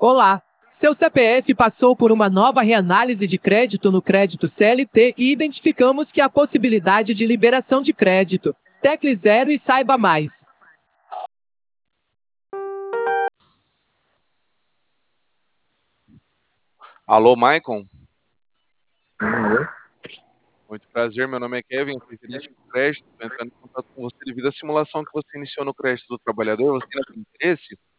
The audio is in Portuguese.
Olá! Seu CPF passou por uma nova reanálise de crédito no crédito CLT e identificamos que há possibilidade de liberação de crédito. Tecle 0 e saiba mais. Alô, Maicon? Alô? Muito prazer, meu nome é Kevin, sou gerente de crédito, estou entrando em contato com você devido à simulação que você iniciou no crédito do trabalhador. Você ainda tem interesse?